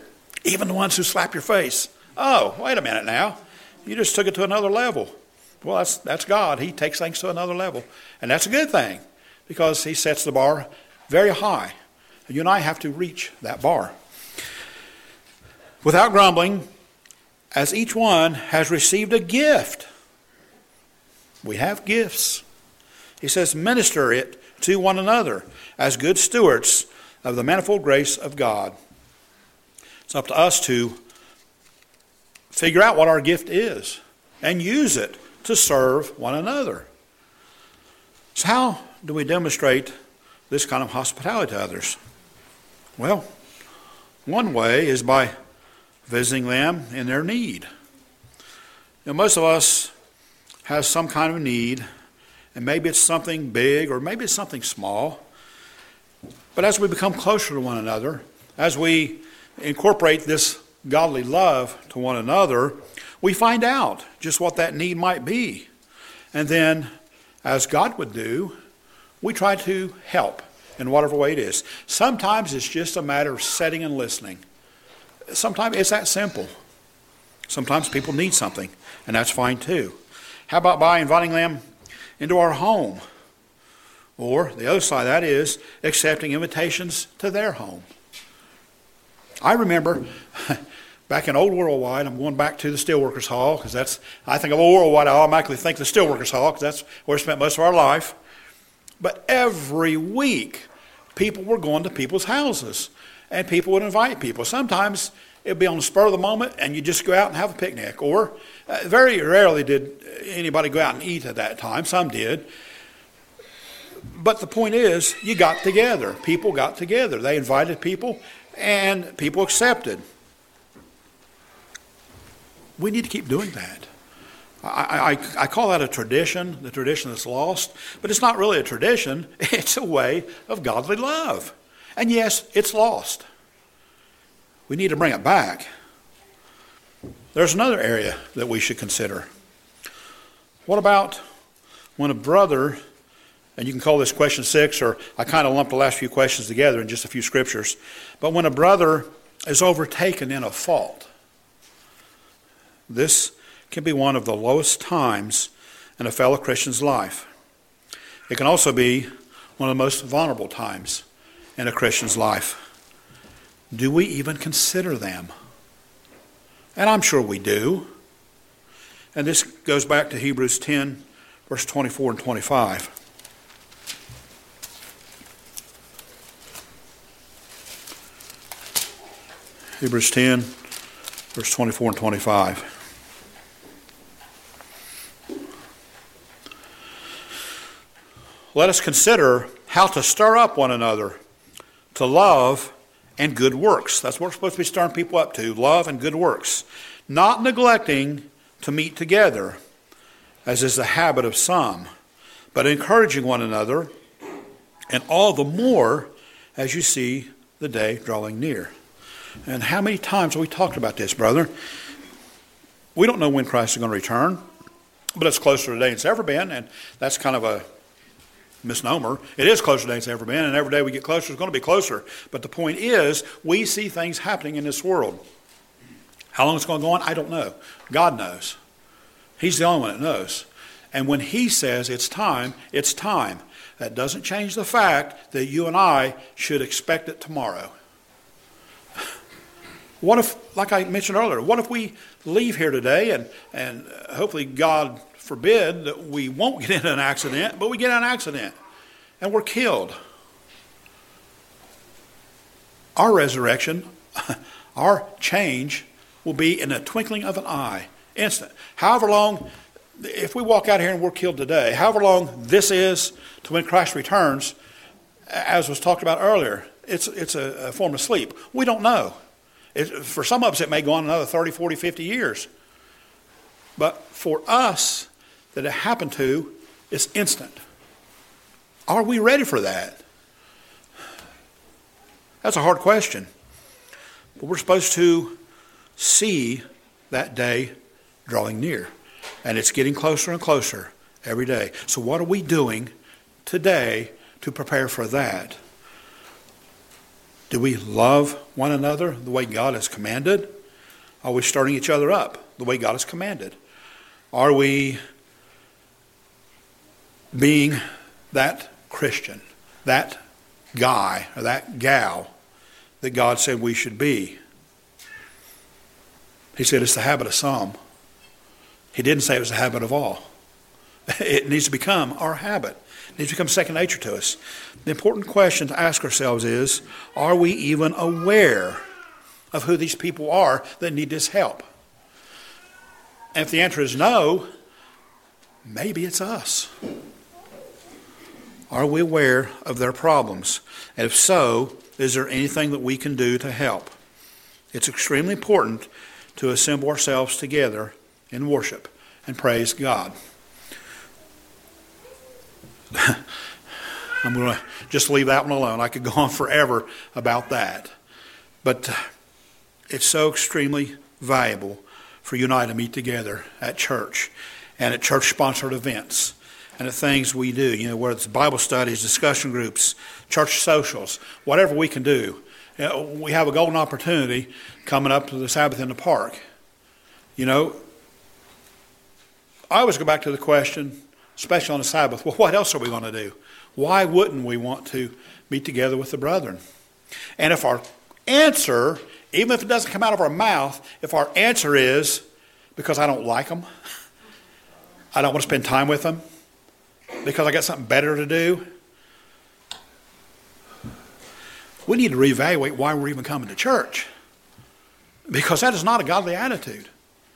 Even the ones who slap your face. Oh, wait a minute now. You just took it to another level. Well, that's, that's God. He takes things to another level. And that's a good thing because he sets the bar very high. You and I have to reach that bar. Without grumbling, as each one has received a gift. We have gifts. He says, minister it to one another as good stewards of the manifold grace of God. It's up to us to figure out what our gift is and use it to serve one another. So how do we demonstrate this kind of hospitality to others? Well, one way is by visiting them in their need. Now, most of us have some kind of need, and maybe it's something big or maybe it's something small. But as we become closer to one another, as we incorporate this godly love to one another, we find out just what that need might be. And then, as God would do, we try to help in whatever way it is. Sometimes it's just a matter of sitting and listening. Sometimes it's that simple. Sometimes people need something, and that's fine too. How about by inviting them into our home? Or the other side of that is accepting invitations to their home. I remember back in old Worldwide, I'm going back to the Steelworkers Hall because that's, I think of old Worldwide, I automatically think of the Steelworkers Hall because that's where we spent most of our life. But every week, people were going to people's houses and people would invite people. Sometimes it would be on the spur of the moment and you just go out and have a picnic. Or uh, very rarely did anybody go out and eat at that time. Some did. But the point is, you got together. People got together. They invited people and people accepted. We need to keep doing that. I, I, I call that a tradition, the tradition that's lost. But it's not really a tradition. It's a way of godly love. And yes, it's lost. We need to bring it back. There's another area that we should consider. What about when a brother, and you can call this question six, or I kind of lumped the last few questions together in just a few scriptures, but when a brother is overtaken in a fault, this can be one of the lowest times in a fellow Christian's life. It can also be one of the most vulnerable times in a Christian's life. Do we even consider them? And I'm sure we do. And this goes back to Hebrews ten, verse twenty-four and twenty-five. Hebrews ten, verse twenty-four and twenty-five. Let us consider how to stir up one another to love and good works. That's what we're supposed to be stirring people up to, love and good works. Not neglecting to meet together, as is the habit of some, but encouraging one another, and all the more as you see the day drawing near. And how many times have we talked about this, brother? We don't know when Christ is going to return, but it's closer today than it's ever been, and that's kind of a misnomer. It is closer today than it's ever been, and every day we get closer, it's going to be closer. But the point is, we see things happening in this world. How long it's going to go on, I don't know. God knows. He's the only one that knows. And when he says it's time, it's time. That doesn't change the fact that you and I should expect it tomorrow. What if, like I mentioned earlier, what if we leave here today and, and hopefully God forbid that we won't get into an accident, but we get in an accident and we're killed? Our resurrection, our change will be in a twinkling of an eye, instant. However long, if we walk out here and we're killed today, however long this is to when Christ returns, as was talked about earlier, it's, it's a, a form of sleep. We don't know. It, for some of us, it may go on another thirty, forty, fifty years. But for us, that it happened to, it's instant. Are we ready for that? That's a hard question. But we're supposed to see that day drawing near. And it's getting closer and closer every day. So what are we doing today to prepare for that? Do we love one another the way God has commanded? Are we starting each other up the way God has commanded? Are we being that Christian, that guy or that gal that God said we should be? He said it's the habit of some. He didn't say it was the habit of all. It needs to become our habit. It needs to become second nature to us. The important question to ask ourselves is, are we even aware of who these people are that need this help? And if the answer is no, maybe it's us. Are we aware of their problems? And if so, is there anything that we can do to help? It's extremely important to assemble ourselves together in worship and praise God. I'm going to just leave that one alone. I could go on forever about that. But it's so extremely valuable for you and I to meet together at church and at church-sponsored events and at things we do, you know, whether it's Bible studies, discussion groups, church socials, whatever we can do. You know, we have a golden opportunity coming up to the Sabbath in the park. You know, I always go back to the question, especially on the Sabbath, well, what else are we going to do? Why wouldn't we want to meet together with the brethren? And if our answer, even if it doesn't come out of our mouth, if our answer is, because I don't like them, I don't want to spend time with them, because I got something better to do, we need to reevaluate why we're even coming to church. Because that is not a godly attitude.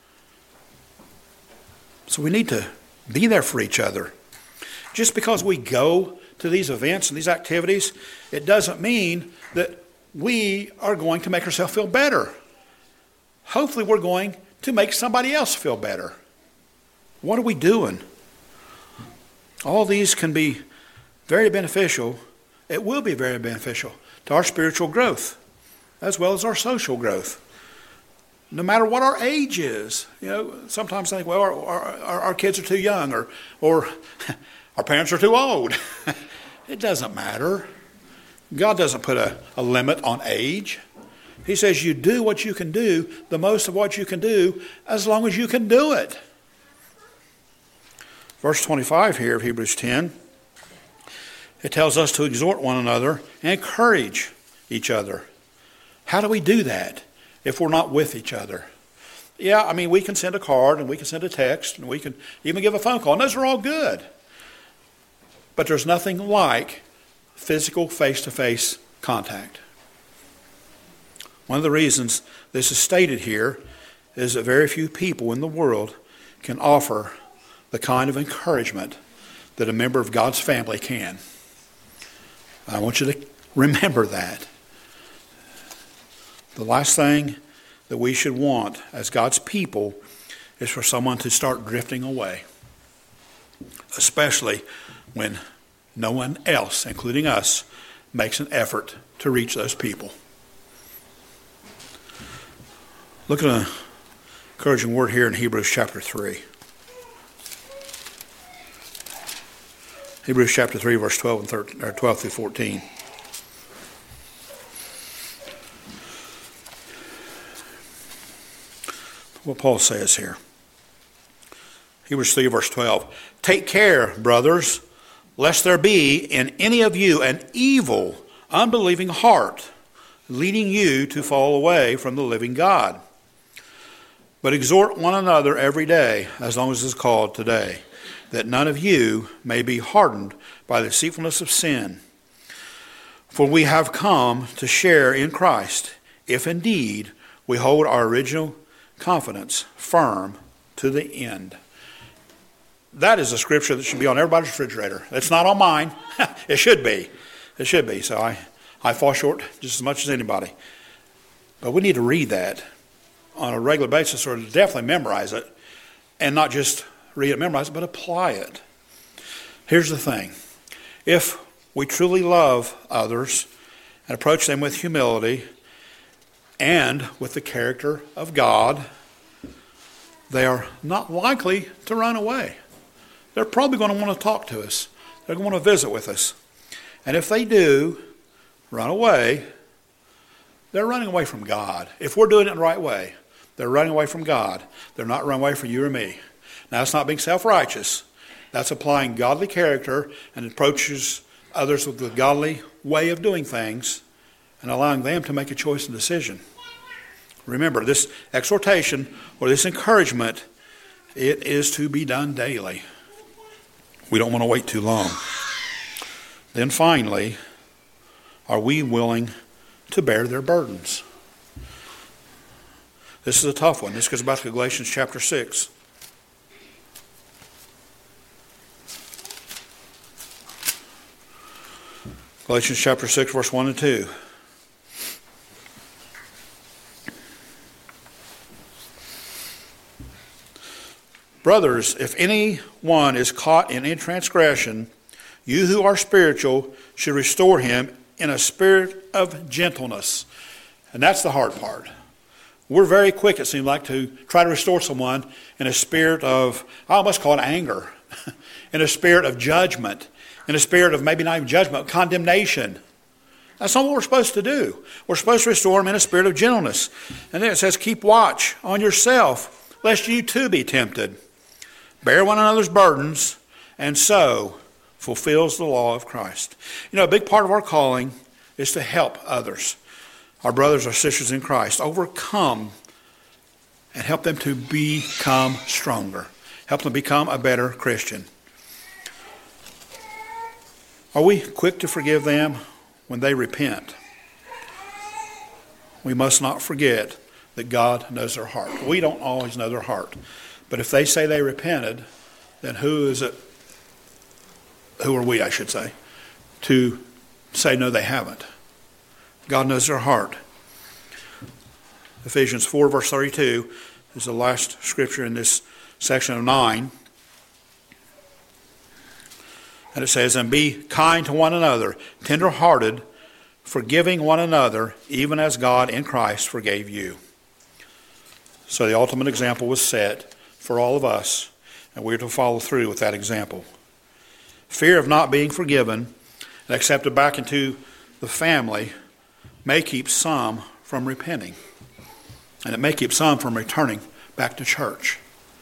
So we need to be there for each other. Just because we go to these events and these activities, it doesn't mean that we are going to make ourselves feel better. Hopefully we're going to make somebody else feel better. What are we doing? All these can be very beneficial. It will be very beneficial to our spiritual growth as well as our social growth. No matter what our age is. You know, sometimes I think, well, our, our, our kids are too young, or, or our parents are too old. It doesn't matter. God doesn't put a, a limit on age. He says you do what you can do, the most of what you can do, as long as you can do it. Verse twenty-five here of Hebrews ten, it tells us to exhort one another and encourage each other. How do we do that if we're not with each other? Yeah, I mean, we can send a card and we can send a text and we can even give a phone call. And those are all good. But there's nothing like physical face-to-face contact. One of the reasons this is stated here is that very few people in the world can offer the kind of encouragement that a member of God's family can. I want you to remember that. The last thing that we should want as God's people is for someone to start drifting away, especially when no one else, including us, makes an effort to reach those people. Look at an encouraging word here in Hebrews chapter three. Hebrews chapter three, verse twelve and thirteen, or twelve through fourteen. What Paul says here. Hebrews three, verse twelve. Take care, brothers, lest there be in any of you an evil, unbelieving heart, leading you to fall away from the living God. But exhort one another every day, as long as it is called today, that none of you may be hardened by the deceitfulness of sin. For we have come to share in Christ, if indeed we hold our original confidence firm to the end. That is a scripture that should be on everybody's refrigerator. It's not on mine. It should be. It should be. So I, I fall short just as much as anybody. But we need to read that on a regular basis, or definitely memorize it, and not just read it, memorize it, but apply it. Here's the thing. If we truly love others and approach them with humility and with the character of God, they are not likely to run away. They're probably going to want to talk to us. They're going to want to visit with us. And if they do run away, they're running away from God. If we're doing it the right way, they're running away from God. They're not running away from you or me. Now, that's not being self-righteous. That's applying godly character and approaches others with the godly way of doing things and allowing them to make a choice and decision. Remember, this exhortation or this encouragement, it is to be done daily. We don't want to wait too long. Then finally, are we willing to bear their burdens? This is a tough one. This goes back to Galatians chapter six. Galatians chapter six, verse one and two. Brothers, if anyone is caught in any transgression, you who are spiritual should restore him in a spirit of gentleness. And that's the hard part. We're very quick, it seems like, to try to restore someone in a spirit of, I almost call it anger, in a spirit of judgment, in a spirit of maybe not even judgment, condemnation. That's not what we're supposed to do. We're supposed to restore them in a spirit of gentleness. And then it says, keep watch on yourself, lest you too be tempted. Bear one another's burdens, and so fulfills the law of Christ. You know, a big part of our calling is to help others, our brothers or sisters in Christ, overcome and help them to become stronger, help them become a better Christian. Are we quick to forgive them when they repent? We must not forget that God knows their heart. We don't always know their heart. But if they say they repented, then who is it, who are we, I should say, to say no, they haven't? God knows their heart. Ephesians four, verse thirty-two is the last scripture in this section of nine. And it says, and be kind to one another, tender-hearted, forgiving one another, even as God in Christ forgave you. So the ultimate example was set for all of us, and we're to follow through with that example. Fear of not being forgiven and accepted back into the family may keep some from repenting, and it may keep some from returning back to church.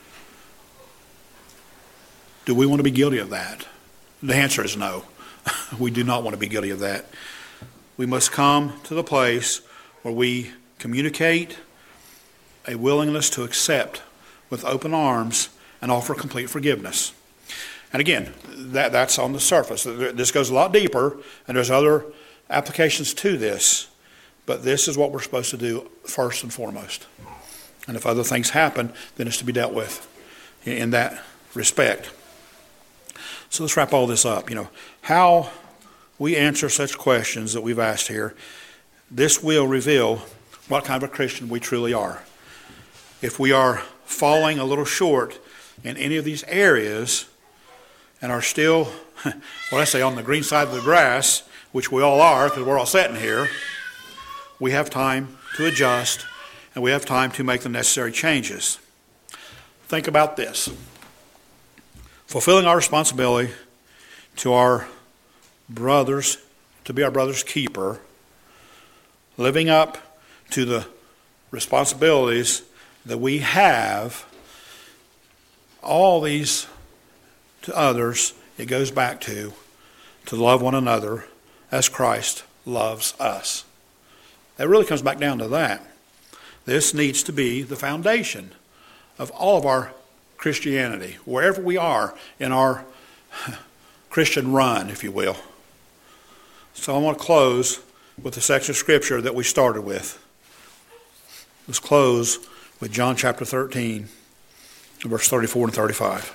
Do we want to be guilty of that? The answer is no. We do not want to be guilty of that. We must come to the place where we communicate a willingness to accept with open arms and offer complete forgiveness. And again, that, that's on the surface. This goes a lot deeper, and there's other applications to this. But this is what we're supposed to do first and foremost. And if other things happen, then it's to be dealt with in that respect. So let's wrap all this up. You know, how we answer such questions that we've asked here, this will reveal what kind of a Christian we truly are. If we are falling a little short in any of these areas and are still, what I say, on the green side of the grass, which we all are because we're all sitting here, we have time to adjust and we have time to make the necessary changes. Think about this. Fulfilling our responsibility to our brothers, to be our brother's keeper, living up to the responsibilities that we have, all these to others, it goes back to, to love one another as Christ loves us. It really comes back down to that. This needs to be the foundation of all of our Christianity, wherever we are in our Christian run, if you will. So I want to close with the section of Scripture that we started with. Let's close with John chapter thirteen, verse thirty-four and thirty-five.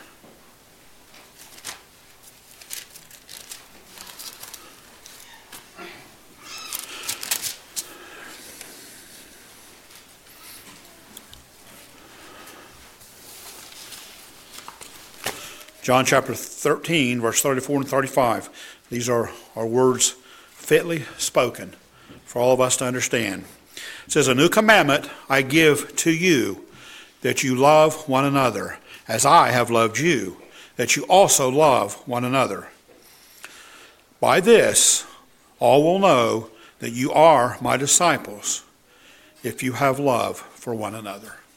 John chapter thirteen, verse thirty-four and thirty-five. These are, are words fitly spoken for all of us to understand. It says, a new commandment I give to you, that you love one another, as I have loved you, that you also love one another. By this, all will know that you are my disciples, if you have love for one another.